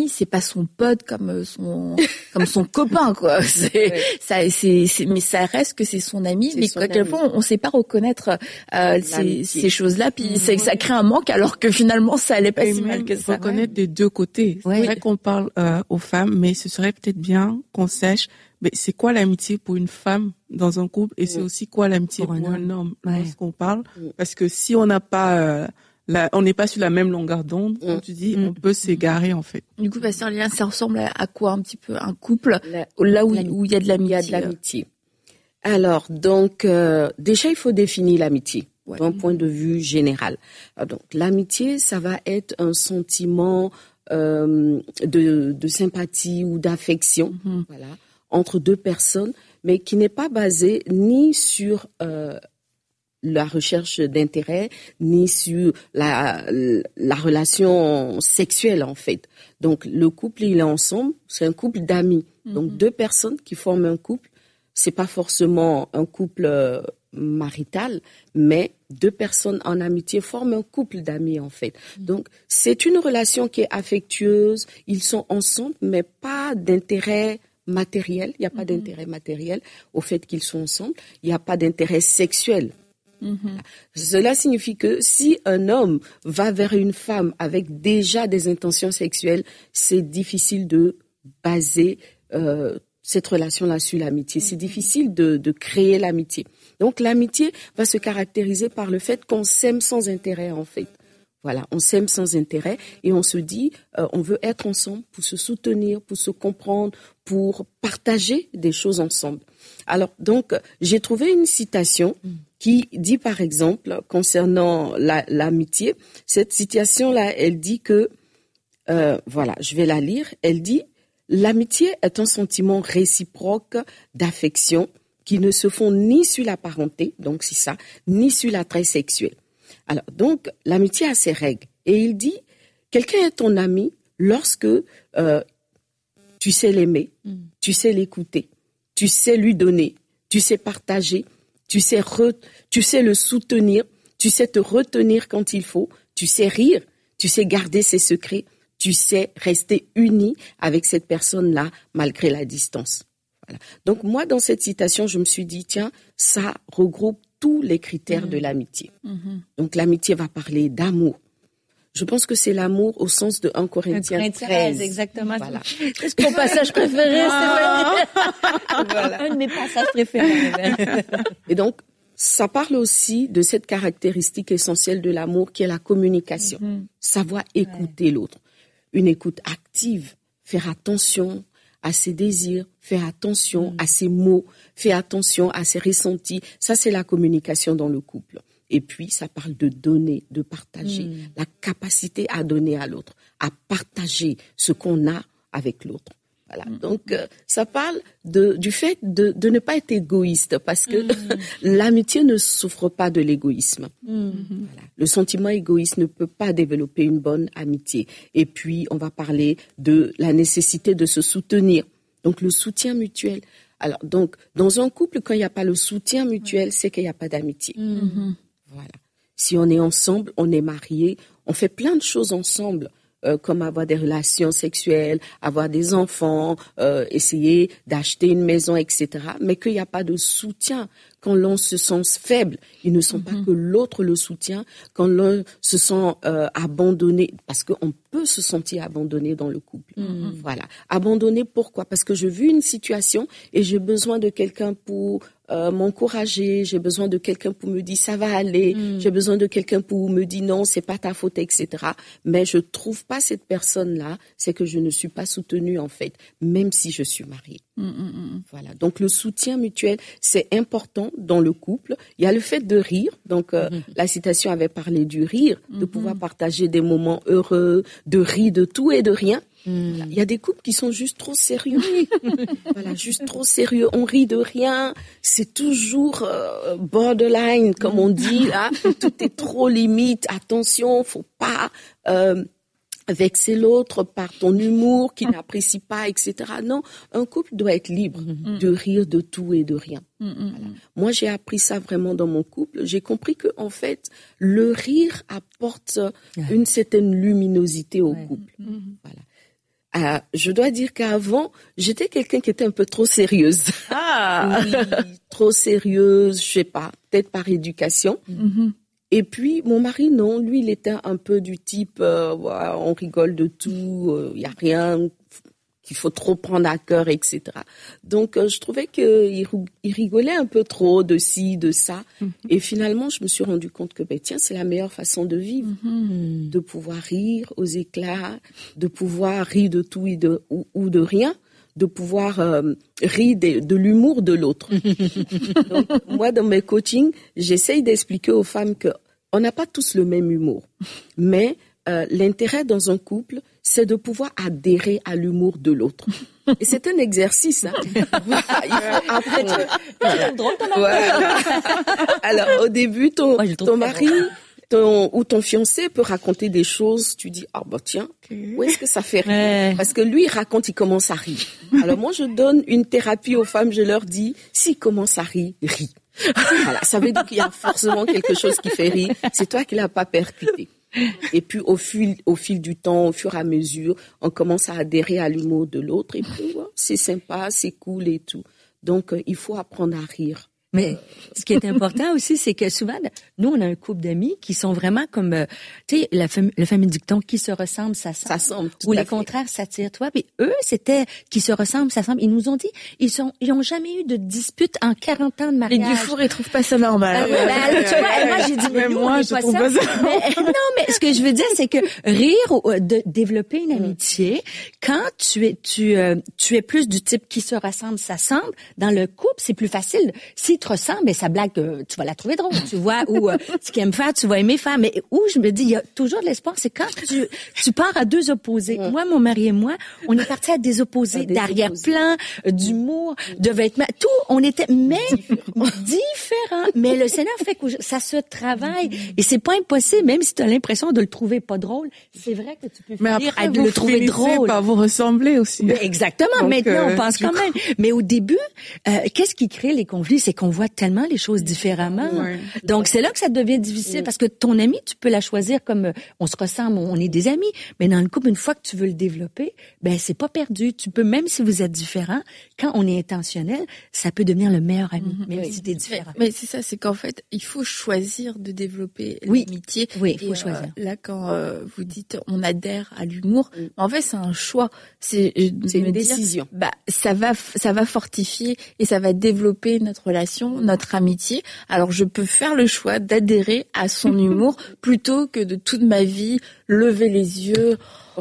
son pote, comme son comme son copain, quoi. C'est ouais. ça, c'est, c'est mais ça reste que c'est son ami. C'est mais quelquefois on, on sait pas reconnaître euh, ces, ces choses-là, puis mmh. c'est, ça crée un manque alors que finalement ça allait pas et si mal que ça. Reconnaître ouais. des deux côtés. Ouais. C'est vrai qu'on parle euh, aux femmes, mais ce serait peut-être bien qu'on sache. Mais c'est quoi l'amitié pour une femme dans un couple et mmh. c'est aussi quoi l'amitié pour, pour un homme, un homme ouais. lorsqu'on parle mmh. parce que si on n'a pas euh, la, on n'est pas sur la même longueur d'onde, mmh. comme tu dis, mmh. on peut s'égarer en fait. Du coup, Pasteur Liliane, ça ressemble à quoi un petit peu un couple la, là où où il y a de l'amitié. Il y a de l'amitié. Alors donc euh, déjà il faut définir l'amitié ouais. d'un point de vue général. Alors, donc l'amitié, ça va être un sentiment euh, de, de sympathie ou d'affection, mmh. voilà. entre deux personnes, mais qui n'est pas basé ni sur euh, la recherche d'intérêt, ni sur la, la relation sexuelle, en fait. Donc, le couple, il est ensemble, c'est un couple d'amis. Mm-hmm. Donc, deux personnes qui forment un couple, c'est pas forcément un couple euh, marital, mais deux personnes en amitié forment un couple d'amis, en fait. Mm-hmm. Donc, c'est une relation qui est affectueuse, ils sont ensemble, mais pas d'intérêt matériel, il n'y a pas mm-hmm. d'intérêt matériel au fait qu'ils sont ensemble, il n'y a pas d'intérêt sexuel. Mm-hmm. Cela signifie que si un homme va vers une femme avec déjà des intentions sexuelles, c'est difficile de baser euh, cette relation-là sur l'amitié. Mm-hmm. C'est difficile de, de créer l'amitié. Donc l'amitié va se caractériser par le fait qu'on s'aime sans intérêt, en fait. Voilà, on s'aime sans intérêt et on se dit, euh, on veut être ensemble pour se soutenir, pour se comprendre, pour partager des choses ensemble. Alors, donc, j'ai trouvé une citation qui dit, par exemple, concernant la, l'amitié, cette citation-là, elle dit que, euh, voilà, je vais la lire, elle dit, l'amitié est un sentiment réciproque d'affection qui ne se fond ni sur la parenté, donc c'est ça, ni sur l'attrait sexuel. Alors, donc, l'amitié a ses règles. Et il dit, quelqu'un est ton ami lorsque euh, tu sais l'aimer, mm. tu sais l'écouter, tu sais lui donner, tu sais partager, tu sais, re, tu sais le soutenir, tu sais te retenir quand il faut, tu sais rire, tu sais garder ses secrets, tu sais rester uni avec cette personne-là malgré la distance. Voilà. Donc, moi, dans cette citation, je me suis dit, tiens, ça regroupe tous les critères mmh. de l'amitié. Mmh. Donc, l'amitié va parler d'amour. Je pense que c'est l'amour au sens de un Corinthiens treize. Exactement. Voilà. C'est mon passage préféré, ah. c'est voilà. Un de mes passages préférés. Et donc, ça parle aussi de cette caractéristique essentielle de l'amour qui est la communication. Mmh. Savoir écouter ouais. l'autre. Une écoute active, faire attention à ses désirs, faire attention mmh. à ses mots, faire attention à ses ressentis. Ça, c'est la communication dans le couple. Et puis, ça parle de donner, de partager, mmh. la capacité à donner à l'autre, à partager ce qu'on a avec l'autre. Voilà. Mmh. Donc, euh, ça parle de, du fait de, de ne pas être égoïste, parce que mmh. l'amitié ne souffre pas de l'égoïsme. Mmh. Voilà. Le sentiment égoïste ne peut pas développer une bonne amitié. Et puis, on va parler de la nécessité de se soutenir. Donc, le soutien mutuel. Alors, donc, dans un couple, quand il n'y a pas le soutien mutuel, c'est qu'il n'y a pas d'amitié. Mmh. Voilà. Si on est ensemble, on est mariés, on fait plein de choses ensemble. Euh, comme avoir des relations sexuelles, avoir des enfants, euh, essayer d'acheter une maison, et cetera. Mais qu'il n'y a pas de soutien. Quand l'on se sent faible, ils ne sont mm-hmm. pas que l'autre le soutient. Quand l'on se sent euh, abandonné, parce qu'on peut se sentir abandonné dans le couple. Mm-hmm. Voilà. Abandonné, pourquoi? Parce que je vis une situation et j'ai besoin de quelqu'un pour euh, m'encourager, j'ai besoin de quelqu'un pour me dire ça va aller, mm. j'ai besoin de quelqu'un pour me dire non, c'est pas ta faute, et cetera. Mais je trouve pas cette personne-là, c'est que je ne suis pas soutenue en fait, même si je suis mariée. Mm, mm, mm. Voilà. Donc le soutien mutuel, c'est important dans le couple. Il y a le fait de rire. Donc euh, mm. la citation avait parlé du rire, mm-hmm. de pouvoir partager des moments heureux, de rire de tout et de rien. Mm. Voilà. Il y a des couples qui sont juste trop sérieux. Voilà, juste trop sérieux. On rit de rien. C'est toujours euh, borderline, comme on dit. Là. Tout est trop limite. Attention, faut pas euh, vexer l'autre par ton humour qu'il n'apprécie pas, et cetera. Non, un couple doit être libre mm. de rire de tout et de rien. Mm. Voilà. Moi, j'ai appris ça vraiment dans mon couple. J'ai compris que en fait, le rire apporte une certaine luminosité au ouais. couple. Mm. Voilà. Euh, je dois dire qu'avant, j'étais quelqu'un qui était un peu trop sérieuse. Ah, oui, trop sérieuse, je sais pas, peut-être par éducation. mm-hmm. Et puis, mon mari, non, lui, il était un peu du type, euh, ouais, on rigole de tout, il euh, y a rien qu'il faut trop prendre à cœur, et cetera. Donc, euh, je trouvais qu'il il rigolait un peu trop de ci, de ça. Mm-hmm. Et finalement, je me suis rendu compte que, ben, tiens, c'est la meilleure façon de vivre, mm-hmm. de pouvoir rire aux éclats, de pouvoir rire de tout et de, ou, ou de rien, de pouvoir euh, rire de, de l'humour de l'autre. Donc, moi, dans mes coachings, j'essaye d'expliquer aux femmes que on n'a pas tous le même humour, mais euh, l'intérêt dans un couple, c'est de pouvoir adhérer à l'humour de l'autre. Et c'est un exercice. Hein. Il faut apprendre. C'est drôle, ton mari. Voilà. Alors, au début, ton, Moi, ton mari ton, ou ton fiancé peut raconter des choses. Tu dis, ah bah tiens, okay. Où est-ce que ça fait rire? Ouais. Parce que lui, il raconte, il commence à rire. Alors moi, je donne une thérapie aux femmes. Je leur dis, s'il commence à rire, ris. Voilà, ça veut dire qu'il y a forcément quelque chose qui fait rire. C'est toi qui l'as pas percuté. Et puis au fil, au fil du temps, au fur et à mesure, on commence à adhérer à l'humour de l'autre. Et puis ouais, c'est sympa, c'est cool et tout. Donc euh, il faut apprendre à rire. Mais ce qui est important aussi, c'est que souvent, nous, on a un couple d'amis qui sont vraiment comme, euh, tu sais, la fam- le fameux dicton, qui se ressemble, ça semble. Ça semble, tout Ou à le fait. contraire, ça tire toi. Puis eux, c'était qui se ressemble, ça semble. Ils nous ont dit, ils sont, ils ont jamais eu de dispute en quarante ans de mariage. Les Dufour, ils trouvent pas ça normal. Euh, ben, tu vois, moi, j'ai dit, mais nous, moi, on je pas trouve ça. pas ça. Mais, non, mais ce que je veux dire, c'est que rire ou de développer une amitié, quand tu es, tu, euh, tu es plus du type qui se ressemble, ça semble, dans le couple, c'est plus facile. S'ils te ressemblent, ben, ça blague, euh, tu vas la trouver drôle, tu vois, ou euh, ce qu'ils aiment faire, tu vas aimer faire. Mais où je me dis, il y a toujours de l'espoir, c'est quand tu, tu pars à deux opposés. Ouais. Moi, mon mari et moi, on est partis à des opposés, des d'arrière-plan, euh, d'humour, de vêtements, tout, on était, mais différents. différents. Mais le Seigneur fait que ça se travaille. Et c'est pas impossible, même si tu as l'impression de le trouver pas drôle, c'est vrai que tu peux mais finir après, à le trouver drôle. Par vous ressembler aussi. Mais exactement. Donc, maintenant, euh, on pense quand même. Mais au début, euh, qu'est-ce qui crée les conflits? C'est qu'on voit tellement les choses différemment. Ouais. Donc, c'est là que ça devient difficile, ouais. Parce que ton ami, tu peux la choisir comme euh, on se ressemble, on est des amis. Mais dans le couple, une fois que tu veux le développer, ben c'est pas perdu. Tu peux, même si vous êtes différents, quand on est intentionnel, ça peut devenir le meilleur ami, mm-hmm. même oui. si t'es différent. Mais, mais c'est ça, c'est qu'en fait, il faut choisir de développer oui. l'amitié. Oui, il faut et, choisir. Euh, là, quand euh, vous dites on adhère à l'humour, mm. en fait, c'est un choix. C'est, c'est une décision. Dire, bah, ça va, ça va fortifier et ça va développer notre relation, notre amitié. Alors, je peux faire le choix d'adhérer à son humour plutôt que de toute ma vie lever les yeux. Oh,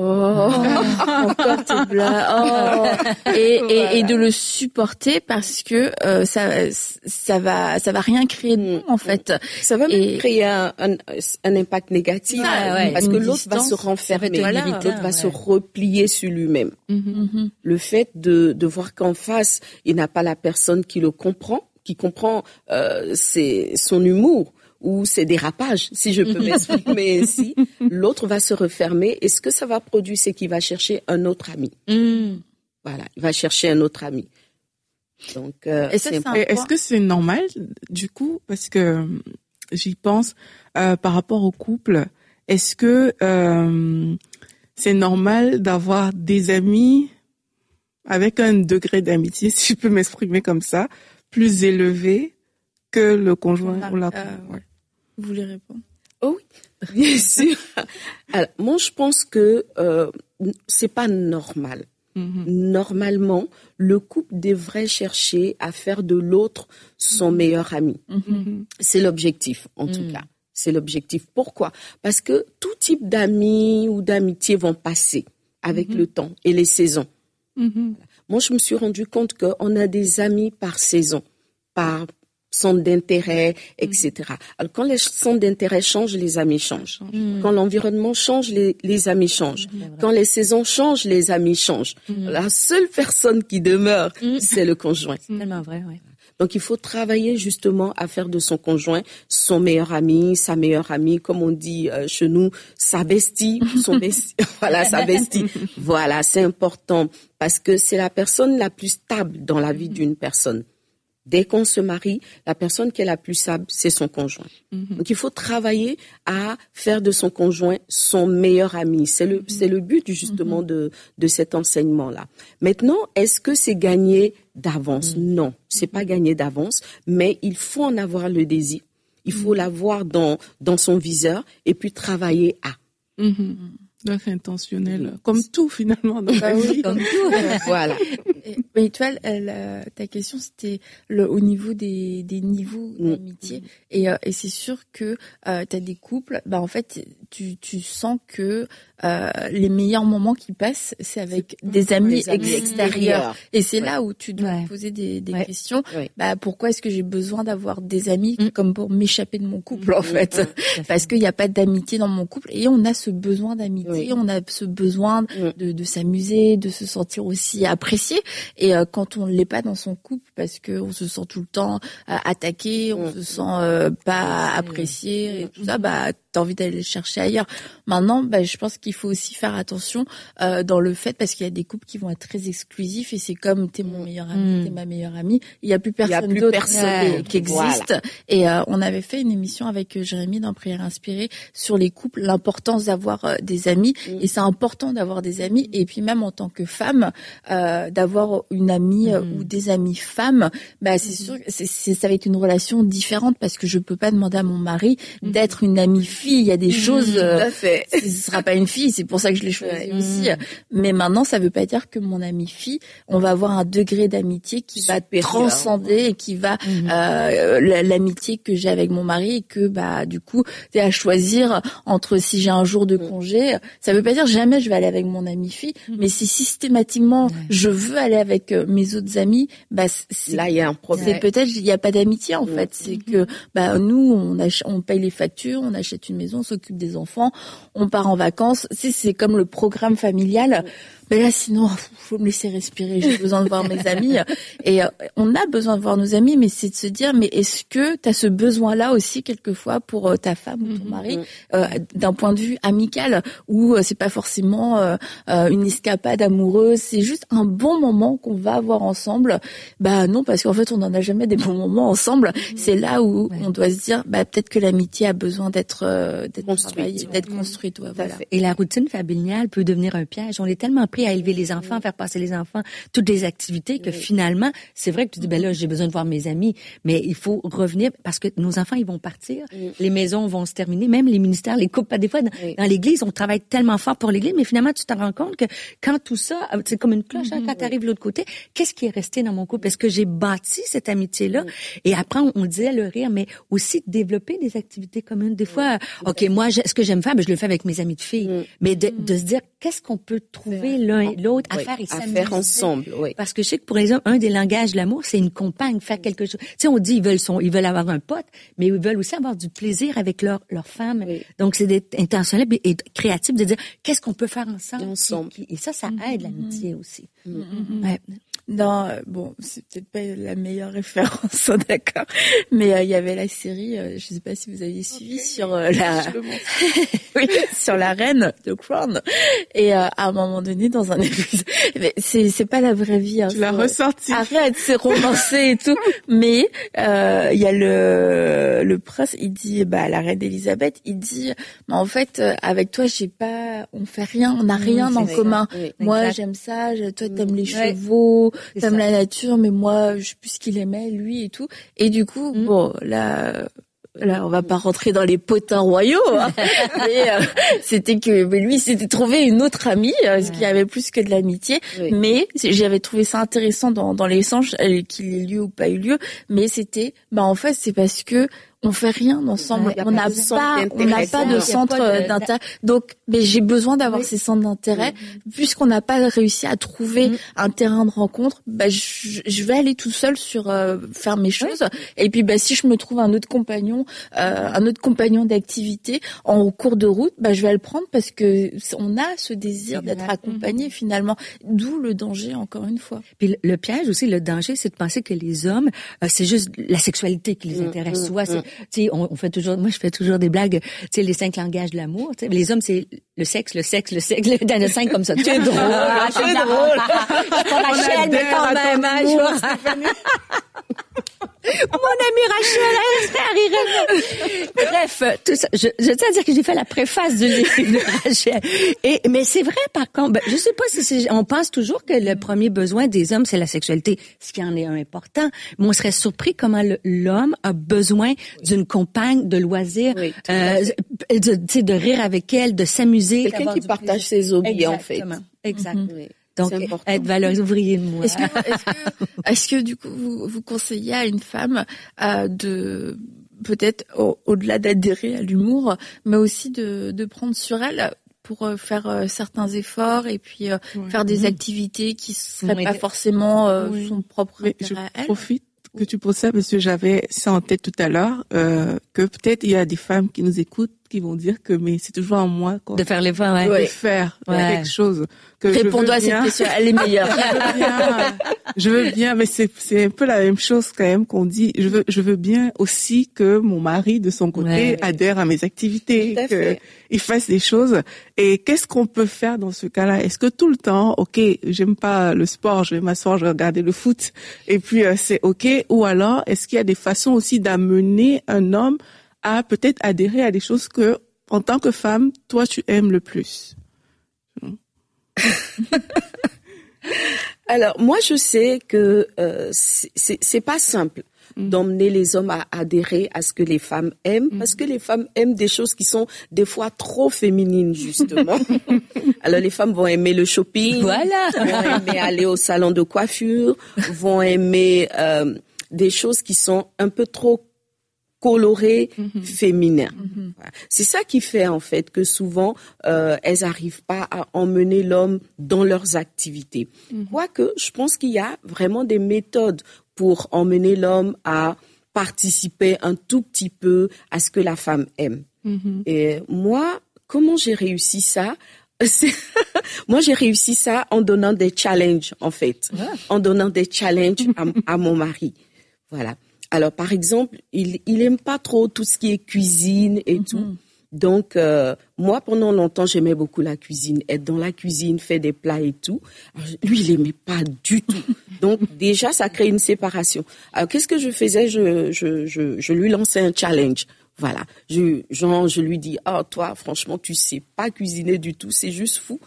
encore tes blagues. Oh, et, voilà. et, et de le supporter parce que euh, ça, ça va, ça va rien créer de bon en fait. Ça va même et... créer un, un, un impact négatif ah, ouais, parce que l'autre distance, va se renfermer, voilà, l'autre ouais. va se replier sur lui-même. Mm-hmm. Le fait de, de voir qu'en face il n'a pas la personne qui le comprend, qui comprend euh, c'est son humour ou ses dérapages, si je peux m'exprimer ainsi, l'autre va se refermer et ce que ça va produire, c'est qu'il va chercher un autre ami. Mm. Voilà, il va chercher un autre ami. Donc, euh, et ça, c'est c'est est-ce que c'est normal, du coup, parce que j'y pense, euh, par rapport au couple, est-ce que euh, c'est normal d'avoir des amis avec un degré d'amitié, si je peux m'exprimer comme ça, plus élevé que le conjoint ah, ou la conjointe. Euh, ouais. Vous voulez répondre? Oh oui, bien sûr. Alors, moi, je pense que euh, c'est pas normal. Mm-hmm. Normalement, le couple devrait chercher à faire de l'autre son mm-hmm. meilleur ami. Mm-hmm. C'est l'objectif, en mm-hmm. tout cas. C'est l'objectif. Pourquoi? Parce que tout type d'amis ou d'amitié vont passer avec mm-hmm. le temps et les saisons. Mm-hmm. Moi, je me suis rendu compte qu'on a des amis par saison, par centre d'intérêt, et cetera. Alors, quand les centres d'intérêt changent, les amis changent. Mmh. Quand l'environnement change, les, les amis changent. Mmh. Quand les saisons changent, les amis changent. Mmh. La seule personne qui demeure, mmh. c'est le conjoint. C'est tellement vrai, oui. Donc, il faut travailler justement à faire de son conjoint son meilleur ami, sa meilleure amie, comme on dit euh, chez nous, sa bestie, son bestie. Voilà, sa bestie. Voilà, c'est important parce que c'est la personne la plus stable dans la vie d'une personne. Dès qu'on se marie, la personne qui est la plus stable, c'est son conjoint. Mm-hmm. Donc, il faut travailler à faire de son conjoint son meilleur ami. C'est le, mm-hmm. c'est le but, justement, mm-hmm. de, de cet enseignement-là. Maintenant, est-ce que c'est gagné d'avance? Mm-hmm. Non, c'est pas gagné d'avance, mais il faut en avoir le désir. Il faut mm-hmm. l'avoir dans, dans son viseur et puis travailler à. Mm-hmm. Donc, intentionnel, oui. Comme tout, finalement, dans la vie. Comme tout. Voilà. Et, mais toi, euh, ta question, c'était le, au niveau des, des niveaux mmh. d'amitié. Et, euh, et c'est sûr que euh, tu as des couples, bah, en fait, tu, tu sens que euh, les meilleurs moments qui passent, c'est avec c'est des amis, amis extérieurs. Et c'est ouais. là où tu dois ouais. poser des, des ouais. questions. Ouais. Bah, pourquoi est-ce que j'ai besoin d'avoir des amis mmh. comme pour m'échapper de mon couple, en fait? Mmh. Parce qu'il n'y a pas d'amitié dans mon couple. Et on a ce besoin d'amitié. Oui. On a ce besoin de, de s'amuser, de se sentir aussi apprécié. Et euh, quand on ne l'est pas dans son couple, parce que on se sent tout le temps euh, attaqué, on mmh. se sent euh, pas mmh. apprécié et tout ça, bah t'as envie d'aller le chercher ailleurs. Maintenant, bah je pense qu'il faut aussi faire attention euh, dans le fait, parce qu'il y a des couples qui vont être très exclusifs et c'est comme t'es mon meilleur ami, mmh. t'es ma meilleure amie. Il y a plus personne plus d'autre personne qui existe. Voilà. Et euh, on avait fait une émission avec Jérémy dans Prière Inspirée sur les couples, l'importance d'avoir euh, des amis. Mmh. Et c'est important d'avoir des amis. Et puis même en tant que femme, euh, d'avoir une amie euh, mmh. ou des amies femmes, bah c'est mmh. sûr, c'est, c'est, ça va être une relation différente, parce que je peux pas demander à mon mari mmh. d'être une amie fille. Il y a des mmh. choses, euh, tout à fait. Ce sera pas une fille, c'est pour ça que je l'ai choisi mmh. aussi. Mais maintenant, ça veut pas dire que mon amie fille, on va avoir un degré d'amitié qui Super va transcender et qui va mmh. euh, l'amitié que j'ai avec mon mari, et que bah du coup, c'est à choisir entre si j'ai un jour de congé. Ça veut pas dire jamais je vais aller avec mon amie fille, mmh. mais si systématiquement ouais. je veux aller avec mes autres amis, bah c'est, là il y a un problème. C'est peut-être il y a pas d'amitié en mmh. fait. C'est mmh. que bah nous on ach- on paye les factures, on achète une maison, on s'occupe des enfants, on part en vacances. C'est c'est comme le programme familial. Mmh. Mais là, sinon, faut me laisser respirer. J'ai besoin de voir mes amis. Et euh, on a besoin de voir nos amis, mais c'est de se dire, mais est-ce que tu as ce besoin-là aussi quelquefois pour euh, ta femme ou ton mari, euh, d'un point de vue amical, où euh, c'est pas forcément euh, euh, une escapade amoureuse, c'est juste un bon moment qu'on va avoir ensemble. Bah non, parce qu'en fait, on n'en a jamais des bons moments ensemble. C'est là où ouais. on doit se dire, bah peut-être que l'amitié a besoin d'être euh, d'être construite, d'être construite. Ouais, voilà. Et la routine familiale peut devenir un piège. On est tellement à élever les enfants, faire passer les enfants, toutes les activités, que oui. finalement, c'est vrai que tu dis, ben là, j'ai besoin de voir mes amis, mais il faut revenir, parce que nos enfants, ils vont partir, oui. les maisons vont se terminer, même les ministères, les couples, des fois, dans, oui. dans l'église, on travaille tellement fort pour l'église, mais finalement, tu te rends compte que quand tout ça, c'est comme une cloche, hein, quand tu arrives de l'autre côté, qu'est-ce qui est resté dans mon couple? Est-ce que j'ai bâti cette amitié-là? Oui. Et après, on, on disait le rire, mais aussi développer des activités communes. Des fois, oui. OK, moi, je, ce que j'aime faire, ben, je le fais avec mes amis de filles, oui. mais de, de se dire, qu'est-ce qu'on peut trouver l'un et l'autre à oui, faire et à faire ensemble, oui. Parce que je sais que pour les hommes, un des langages de l'amour, c'est une compagne, faire quelque chose. Tu sais, on dit ils veulent son, ils veulent avoir un pote, mais ils veulent aussi avoir du plaisir avec leur leur femme. Oui. Donc c'est d'être intentionnel et, et créatif, de dire qu'est-ce qu'on peut faire ensemble. ensemble. Et, et ça, ça aide mm-hmm. l'amitié aussi. Mm-hmm. Ouais. Non, bon, c'est peut-être pas la meilleure référence, d'accord. Mais il euh, y avait la série, euh, je sais pas si vous avez suivi, okay. sur euh, la, oui, sur la reine de Crown. Et euh, à un moment donné, dans un épisode, mais c'est c'est pas la vraie vie. Hein, tu l'as ressorti. Arrête, c'est romancé et tout. Mais il euh, y a le le prince, il dit, bah la reine Elisabeth, il dit, mais en fait, avec toi, j'ai pas, on fait rien, on n'a rien mmh, en commun. Oui, moi, exact. J'aime ça, toi, t'aimes mmh, les ouais. chevaux. C'est t'aimes ça. La nature, mais moi, je sais plus ce qu'il aimait, lui et tout. Et du coup, mmh. bon, là, là, on va pas rentrer dans les potins royaux, hein. mais euh, c'était que mais lui, il s'était trouvé une autre amie, euh, ce qui avait plus que de l'amitié. Oui. Mais j'avais trouvé ça intéressant dans, dans l'échange, euh, qu'il ait lieu ou pas eu lieu. Mais c'était, bah en fait, c'est parce que on fait rien ensemble. On n'a pas, on n'a pas de centre d'intérêt. Donc, mais j'ai besoin d'avoir oui. ces centres d'intérêt. Oui. Puisqu'on n'a pas réussi à trouver oui. un terrain de rencontre, bah, je, je vais aller tout seul sur euh, faire mes choses. Oui. Et puis, bah, si je me trouve un autre compagnon, euh, un autre compagnon d'activité en cours de route, bah, je vais le prendre parce que on a ce désir d'être accompagné finalement. D'où le danger, encore une fois. Puis le, le piège aussi, le danger, c'est de penser que les hommes, euh, c'est juste la sexualité qui les intéresse. Mmh, Soit mmh. c'est Tu sais, on, on fait toujours, moi je fais toujours des blagues, tu sais, les cinq langages de l'amour. Tu sais, les hommes c'est le sexe, le sexe, le sexe, le, dans le cinq comme ça. C'est drôle, ah, c'est drôle. C'est pas Rachel, mais quand même, hein, ami Rachel, Esther, il revient. Bref, tout ça. Je, je tiens à dire que j'ai fait la préface du livre de Rachel. Et, mais c'est vrai, par contre, ben, je sais pas si c'est, on pense toujours que le premier besoin des hommes, c'est la sexualité, ce qui en est un important. Mais on serait surpris comment le, l'homme a besoin d'une compagne, de loisirs, oui, euh, de, de, de rire avec elle, de s'amuser. Quelqu'un qui partage plaisir. Ses hobbies, exactement, en fait. Exactement. Oui. Donc, être valorisé, ouvrier de moi. Est-ce que, est-ce que, est-ce que du coup, vous, vous conseillez à une femme euh, de peut-être au, au-delà d'adhérer à l'humour, mais aussi de, de prendre sur elle pour faire euh, certains efforts et puis euh, ouais. faire des mmh. activités qui seraient oui. pas forcément euh, oui. son propre mais intérêt à elle. Je profite que tu poses ça parce que j'avais ça en tête tout à l'heure, euh, que peut-être il y a des femmes qui nous écoutent qui vont dire que mais c'est toujours en moi quoi. De faire l'effort, ouais. De ouais. faire ouais. quelque chose. Que Répondons à cette question, elle est meilleure. je veux bien, je veux bien, mais c'est c'est un peu la même chose quand même qu'on dit. Je veux je veux bien aussi que mon mari de son côté ouais. adhère à mes activités, que il fasse des choses. Et qu'est-ce qu'on peut faire dans ce cas-là? Est-ce que tout le temps, ok, j'aime pas le sport, je vais m'asseoir, je vais regarder le foot, et puis euh, c'est ok? Ou alors est-ce qu'il y a des façons aussi d'amener un homme à peut-être adhérer à des choses que, en tant que femme, toi, tu aimes le plus? Alors, moi, je sais que euh, c'est, c'est, c'est pas simple mmh. d'emmener les hommes à adhérer à ce que les femmes aiment, mmh. parce que les femmes aiment des choses qui sont des fois trop féminines, justement. Alors, les femmes vont aimer le shopping, voilà. vont aimer aller au salon de coiffure, vont aimer euh, des choses qui sont un peu trop coloré, mm-hmm. féminin. Mm-hmm. Voilà. C'est ça qui fait en fait que souvent euh, elles n'arrivent pas à emmener l'homme dans leurs activités. Mm-hmm. Quoique, je pense qu'il y a vraiment des méthodes pour emmener l'homme à participer un tout petit peu à ce que la femme aime. Mm-hmm. Et moi, comment j'ai réussi ça? C'est... Moi, j'ai réussi ça en donnant des challenges, en fait, ouais. en donnant des challenges à, à mon mari. Voilà. Alors, par exemple, il il aime pas trop tout ce qui est cuisine et mm-hmm. tout. Donc, euh, moi, pendant longtemps, j'aimais beaucoup la cuisine. Être dans la cuisine, faire des plats et tout. Alors, lui, il aimait pas du tout. Donc, déjà, ça crée une séparation. Alors, qu'est-ce que je faisais? Je, je, je, je lui lançais un challenge. Voilà. Je, genre, je lui dis, oh, toi, franchement, tu sais pas cuisiner du tout. C'est juste fou.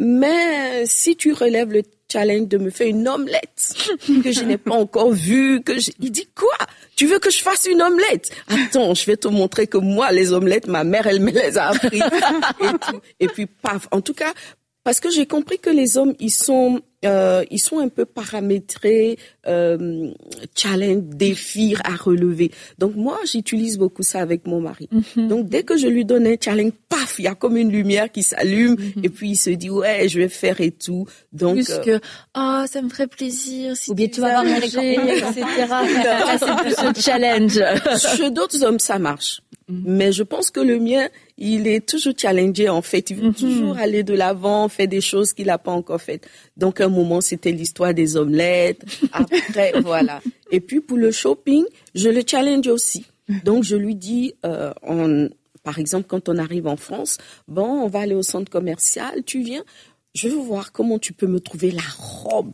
Mais si tu relèves le challenge de me faire une omelette que je n'ai pas encore vue, que je... il dit quoi? Tu veux que je fasse une omelette? Attends, je vais te montrer que moi, les omelettes, ma mère, elle me les a appris. et, tout. Et puis, paf. En tout cas, parce que j'ai compris que les hommes, ils sont, euh, ils sont un peu paramétrés, euh, challenge, défis à relever. Donc moi, j'utilise beaucoup ça avec mon mari. Mm-hmm. Donc dès que je lui donne un challenge, paf, il y a comme une lumière qui s'allume mm-hmm. et puis il se dit ouais, je vais faire et tout. Donc plus que ah, oh, ça me ferait plaisir si ou bien tu, tu vas avoir manger, et cetera. C'est plus un challenge. Chez d'autres hommes, ça marche. Mm-hmm. Mais je pense que le mien, il est toujours challengé en fait. Il veut mm-hmm. toujours aller de l'avant, faire des choses qu'il n'a pas encore faites. Donc un moment, c'était l'histoire des omelettes. Après, voilà. Et puis pour le shopping, je le challenge aussi. Donc je lui dis, euh, on, par exemple, quand on arrive en France, bon, on va aller au centre commercial, tu viens. Je veux voir comment tu peux me trouver la robe.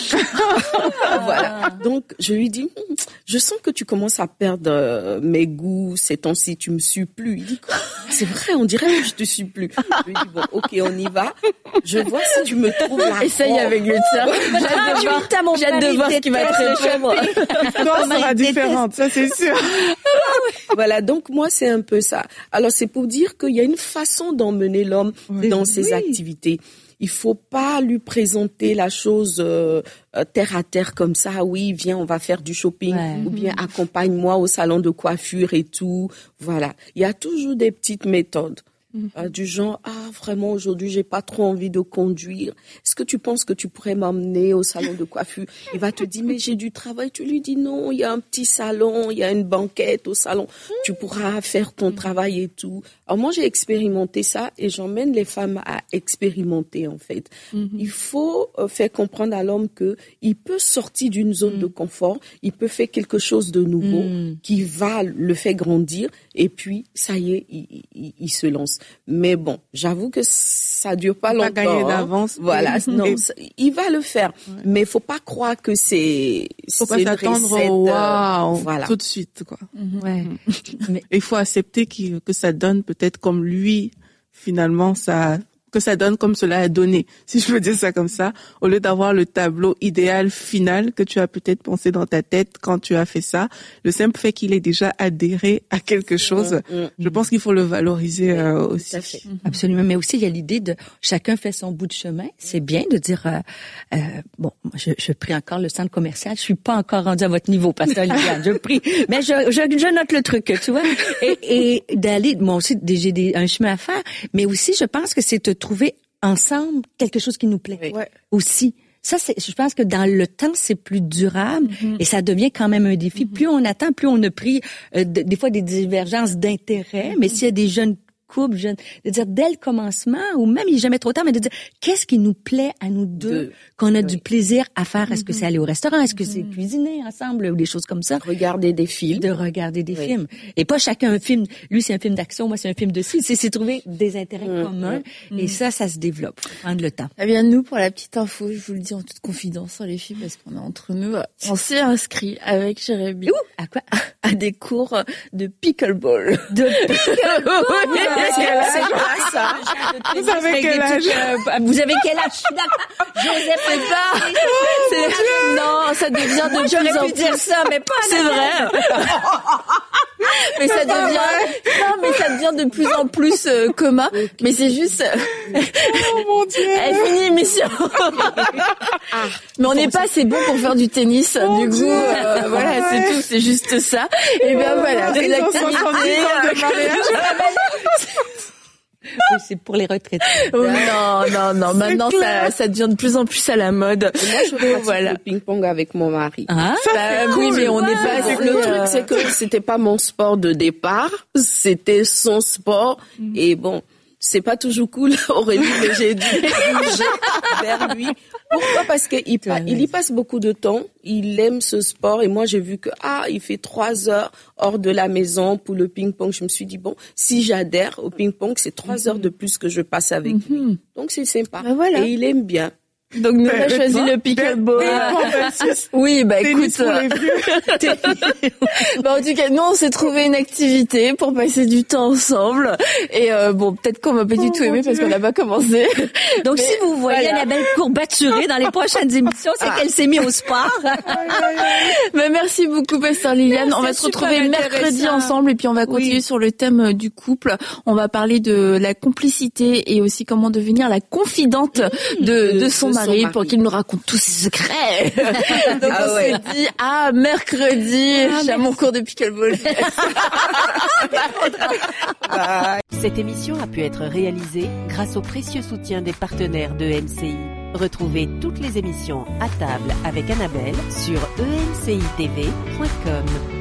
Voilà. Donc, je lui dis, je sens que tu commences à perdre euh, mes goûts ces temps-ci, tu me suis plus. Il dit quoi? C'est vrai, on dirait que je te suis plus. Je lui dis, bon, ok, on y va. Je vois si tu me trouves la robe. Essaye avec le tien. J'ai hâte de voir, j'ai hâte de voir ce qui va te répondre. Non, sera différente, ça c'est sûr. Voilà, donc moi, c'est un peu ça. Alors, c'est pour dire qu'il y a une façon d'emmener l'homme oui. dans ses oui. activités. Il faut pas lui présenter la chose euh, terre à terre comme ça. Oui, viens, on va faire du shopping, ouais. ou bien accompagne-moi au salon de coiffure et tout. Voilà, il y a toujours des petites méthodes. Mm-hmm. Euh, du genre, ah, vraiment, aujourd'hui, j'ai pas trop envie de conduire. Est-ce que tu penses que tu pourrais m'emmener au salon de coiffure? Il va te dire, mais j'ai du travail. Tu lui dis, non, il y a un petit salon, il y a une banquette au salon. Mm-hmm. Tu pourras faire ton mm-hmm. travail et tout. Alors moi, j'ai expérimenté ça et j'emmène les femmes à expérimenter, en fait. Mm-hmm. Il faut euh, faire comprendre à l'homme que il peut sortir d'une zone mm-hmm. de confort, il peut faire quelque chose de nouveau mm-hmm. qui va le faire grandir et puis, ça y est, il, il, il se lance. Mais bon, j'avoue que ça dure pas Faut longtemps. pas gagner d'avance. Voilà, non, Et... ça, il va le faire. Ouais. Mais faut pas croire que c'est, faut c'est pas s'attendre au wow, voilà. tout de suite, quoi. Mm-hmm. Ouais. Mais il faut accepter que, que ça donne peut-être comme lui, finalement, ça, que ça donne comme cela a donné, si je peux dire ça comme ça, au lieu d'avoir le tableau idéal final que tu as peut-être pensé dans ta tête quand tu as fait ça. Le simple fait qu'il ait déjà adhéré à quelque chose, mmh, mmh. je pense qu'il faut le valoriser euh, aussi. Tout à fait. Absolument, mais aussi il y a l'idée de chacun fait son bout de chemin. C'est bien de dire euh, euh, bon, je, je prie encore le centre commercial. Je suis pas encore rendue à votre niveau, pasteur Liliane. Je prie, mais je, je, je note le truc, tu vois, et, et d'aller, moi aussi j'ai des, un chemin à faire, mais aussi je pense que c'est de trouver ensemble quelque chose qui nous plaît oui. aussi. Ça, c'est, je pense que dans le temps, c'est plus durable mm-hmm. et ça devient quand même un défi. Mm-hmm. Plus on attend, plus on a pris euh, de, des fois des divergences d'intérêts, mm-hmm. mais s'il y a des jeunes couple, jeune, de dire dès le commencement, ou même il n'est jamais trop tard, mais de dire qu'est-ce qui nous plaît à nous deux, deux. qu'on a oui. du plaisir à faire. Est-ce mm-hmm. que c'est aller au restaurant? Est-ce que mm-hmm. c'est cuisiner ensemble ou des choses comme ça? Regarder des films. De regarder des oui. films. Et pas chacun un film. Lui, c'est un film d'action, moi, c'est un film de ci. C'est, c'est trouver des intérêts mm-hmm. communs. Mm-hmm. Et ça, ça se développe. Faut prendre le temps. Eh bien, nous, pour la petite info, je vous le dis en toute confidence, hein, les filles, parce qu'on est entre nous, on s'est inscrit avec Jérémy. Où? À quoi? À des cours de pickleball. De pickleball? C'est grâce à Vous avez quel âge? Vous avez quel âge? Je suis d'accord. Joseph, c'est pas. C'est... Non, ça devient de plus en plus. J'aurais pu dire ça, mais pas. C'est vrai. Mais ça devient, non, mais ça devient de plus en plus euh, commun. Okay. Mais c'est juste. Oh mon Dieu. Elle finit l'émission. Ah, mais on n'est pas assez bon pour faire du tennis. Oh du coup, euh, voilà, ouais. c'est tout. C'est juste ça. Et bien voilà, c'est l'activité. Oui, c'est pour les retraités. Oh, non, non, non. Maintenant, ça, ça devient de plus en plus à la mode. Et moi, je pratique voilà. le ping-pong avec mon mari. Ah, bah, oui, cool. mais on n'est pas. Le truc, euh... c'est que c'était pas mon sport de départ, c'était son sport. Mm. Et bon, c'est pas toujours cool, Aurélie, mais j'ai dû bouger vers lui. Pourquoi? Parce qu'il pa- il y passe beaucoup de temps, il aime ce sport et moi j'ai vu que ah il fait trois heures hors de la maison pour le ping-pong. Je me suis dit bon, si j'adhère au ping-pong, c'est trois mm-hmm. heures de plus que je passe avec mm-hmm. lui. Donc c'est sympa. Ben voilà. Et il aime bien. Donc nous on a choisi le pickleball. Oui, bah écoute. Bah en tout cas, nous on s'est trouvé une activité pour passer du temps ensemble. Et euh, bon, peut-être qu'on m'a pas du tout aimé parce qu'on n'a pas commencé. Donc mais, si vous voyez voilà. Annabelle courbaturée dans les prochaines émissions, c'est ah. qu'elle s'est mise au sport. Bah merci beaucoup, pasteur Liliane. On va se retrouver mercredi ensemble et puis on va continuer oui. sur le thème du couple. On va parler de la complicité et aussi comment devenir la confidente mmh. de, de son mari. Mari. Pour qu'il nous raconte tous ses secrets. Donc ah on ouais. s'est dit, ah, mercredi, ah, j'ai mon cours de pickleball. Cette émission a pu être réalisée grâce au précieux soutien des partenaires de E M C I. Retrouvez toutes les émissions à table avec Annabelle sur e m c i t v point com.